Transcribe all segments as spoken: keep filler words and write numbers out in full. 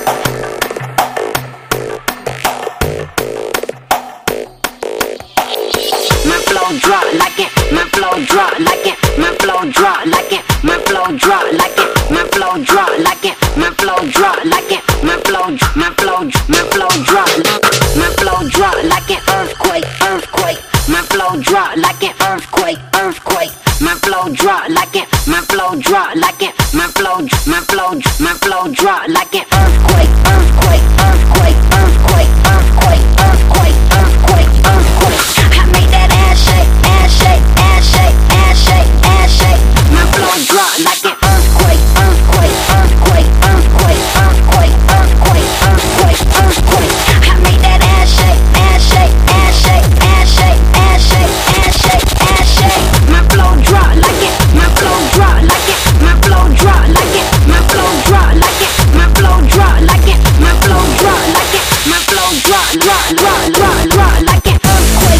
My flow drop like it, my flow drop like it, my flow drop like it, my flow drop like it, my flow drop like it, my flow drop like it, my flow, my flow, my flow drop, my flow drop like an earthquake, earthquake, my flow drop like an earthquake, earthquake, my flow drop like it, my flow drop like it, my flow, my flow, my flow drop like an earthquake, earthquake, earthquake, earthquake, earthquake, earthquake, earthquake, earthquake. I made that ass shake, ass shake, ass shake, ass shake, ass shake. My flow drop like an earthquake, earthquake, earthquake, earthquake, earthquake, earthquake, earthquake, earthquake. I made that ass shake, ass shake, ass shake, ass shake, ass shake, ass shake, ass shake. My flow drop like it, my flow drop like it, my flow drop like it, my flow drop like it, my flow drop like it, my flow drop like it, my flow drop, drop, drop, drop, drop like an earthquake.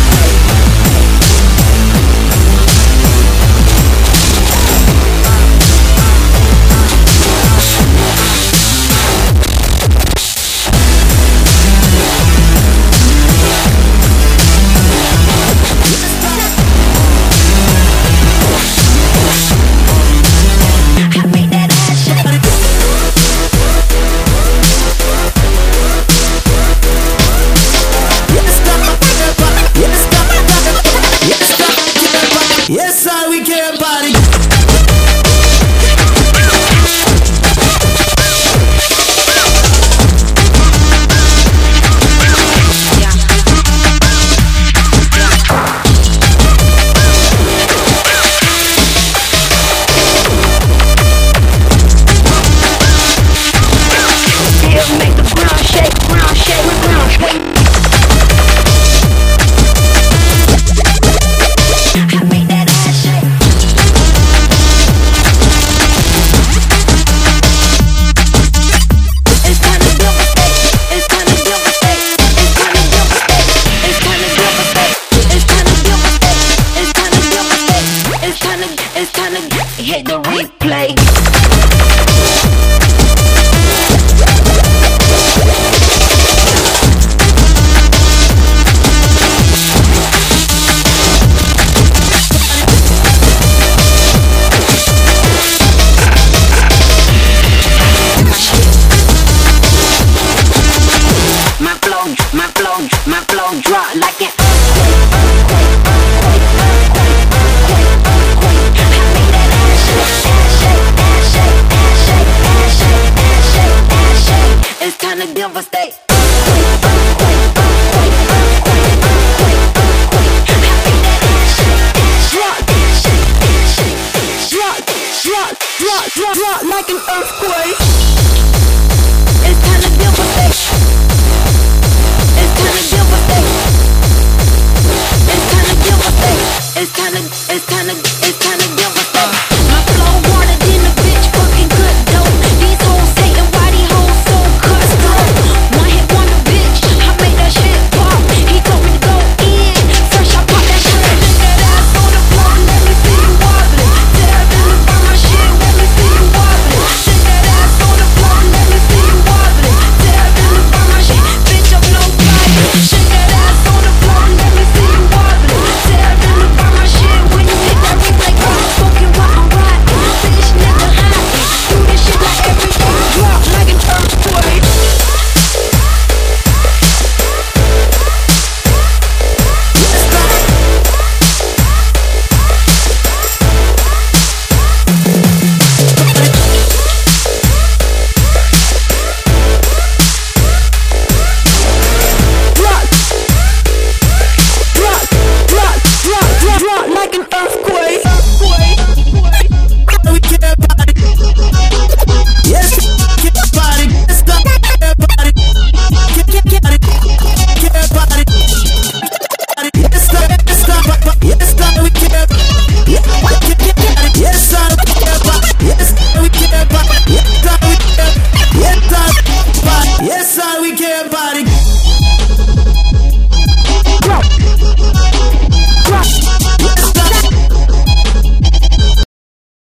Yes, I we care about it. Still make the ground shake, ground shake, ground shake. I made that ass shake. It's time to devastate. It's time to devastate. It's time to devastate. It's time to devastate. It's time to devastate. It's time to devastate. It's time to, it's time to hit the replay. My flow, my flow, my flow drop like an earthquake, earthquake, earthquake, earthquake, earthquake, earthquake. I made that ass shake, ass shake, ass shake, ass shake, ass shake, ass shake, ass shake. It's time to devastate. Earthquake, earthquake, earthquake, earthquake, earthquake, earthquake. I made that ass shake, ass drop, ass shake, ass shake, drop, drop, drop, drop, drop like an earthquake.